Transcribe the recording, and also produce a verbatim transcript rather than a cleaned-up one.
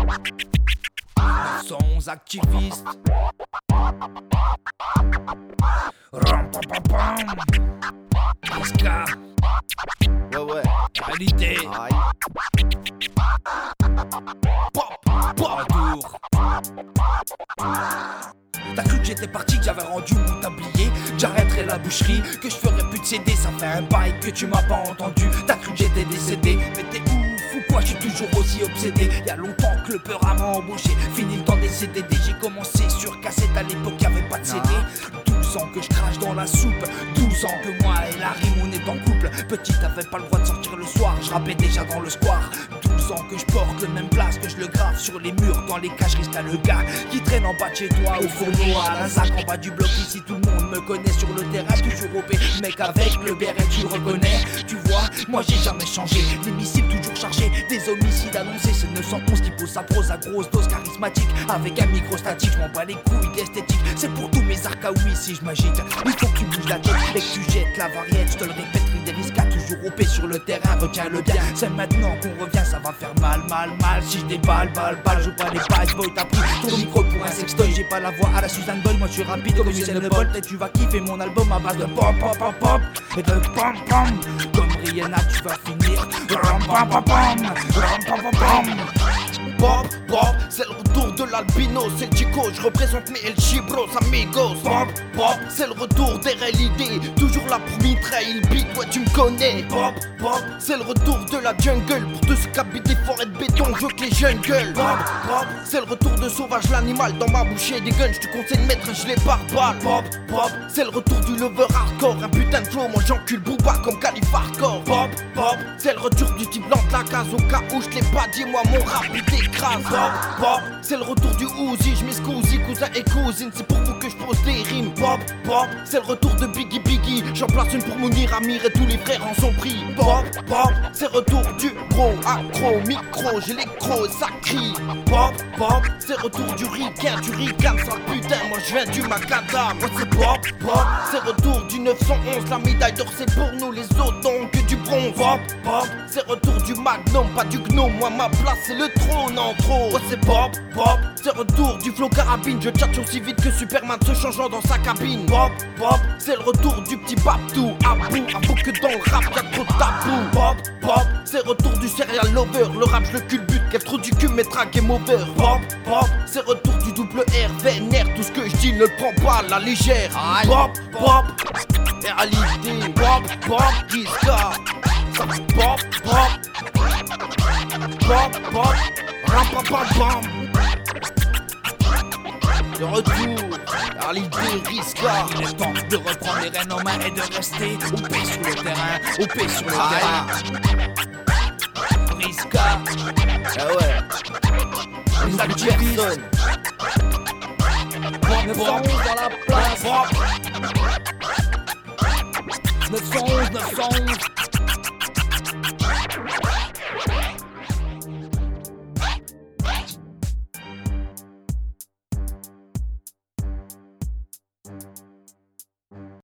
neuf cent onze activistes. Ram pam pam pam. Iska. Ouais ouais. Réalité. Aïe. Pop, pop. Retour. T'as cru que j'étais parti, que j'avais rendu mon tablier, que j'arrêterais la boucherie, que je ferais plus de C D. Ça fait un bail que tu m'as pas entendu. T'as cru que j'étais décédé, mais t'es ouf ou quoi? Je suis toujours aussi obsédé. Y'a longtemps que le peur m'a embauché. Fini le temps des C D D. J'ai commencé sur cassette, à l'époque y'avait pas de C D. douze ans que je crache dans la soupe, douze ans que moi et la rime on est en couple. Petit t'avais pas le droit de sortir le soir, je rappais déjà dans le square. douze ans que je porte le même place, que je le grave sur les murs, dans les cages reste le gars qui traîne en bas de chez toi, au fourneau, à la zac, en bas du bloc. Ici tout le monde me connaît sur le terrain, toujours au P. Mec avec le béret tu le reconnais, tu vois, moi j'ai jamais changé. Les missiles toujours chargés, des homicides annoncés. C'est neuf cent onze qui pose sa prose à grosse dose charismatique, avec un micro statique. Je m'en bats les couilles d'esthétique, c'est pour tous mes arcs à oui si je m'agite. Il faut que tu bouges la tête et que tu jettes la variette. Je te le répète, des risques à toujours au P sur le terrain, retiens-le bien. C'est maintenant qu'on revient, ça va faire mal, mal, mal. Si je déballe, balle, balle, joue pas les pages, boy, t'as pris ton micro pour un sextoy. J'ai pas la voix à la Suzanne Boyle, moi je suis rapide comme Usain Bolt. Et tu vas kiffer mon album à base de pop, pop, pop, pop et de pam, pam. Comme Rihanna, tu vas finir ram, pam, pam, pam, ram, pam, pam, pam. Pop, pop, c'est le retour de l'albino, c'est le Chico, je représente mes El Chibros amigos. Pop, pop, c'est le retour des réalités, toujours là pour mitrailler le beat, ouais tu me connais. Pop, pop, c'est le retour de la jungle, pour tous ceux qui habitent des forêts de béton, je veux que les jeunes gueulent. Pop, pop, c'est le retour de Sauvage l'animal, dans ma bouche et des guns, je te conseille de mettre un gilet pare-balles. Pop, pop, c'est le retour du lover hardcore, un putain de flow, moi j'encule Booba comme Calif Hardcore. Pop, pop, c'est le retour du type blanc de la case, au cas où je l'ai pas dit, moi mon rap il t'écrase. Pop, pop, c'est le retour du Uzi, je m'excuse, cousin et cousine, c'est pour vous que je pose des rimes. Pop, pop, c'est le retour de Biggie Biggie, j'en place une pour Mounir Amir et tous les frères en sont pris. Pop, pop, c'est le retour du gros accro, micro, j'ai l'écro et ça crie. Pop, pop, c'est le retour du ricain, du ricain, sale putain, moi je viens du macadam. Moi c'est pop, pop, c'est le retour du neuf cent onze, la médaille d'or c'est pour nous, les autres n'ont que du bronze. Pop, pop, c'est le retour du magnum, pas du gnome, moi ma place c'est le trône en trop. Ouais c'est pop, pop, c'est le retour du flow carabine, je tchatche aussi vite que Superman se changeant dans sa cabine. Pop, pop, c'est le retour du petit Babdou, à bout, à bout que dans le rap y'a trop de tabou. Pop, pop, c'est le retour du serial lover, le rap je le culbute, qu'elle trop du cul mettra game over. Pop, pop, c'est le retour du double R, vénère, tout ce que je dis ne le prends pas à la légère. Aïe. Pop, pop, réalité, pop, pop, Iska, pop, pop, pop, pop, ram pam pam pam. De retour, réalité, Iska. Il est temps de reprendre les rênes en main et de rester au P sur le terrain, au P sur le terrain. Iska, Ah ouais, les activistes. neuf cent onze dans la place. neuf cent onze, neuf cent onze.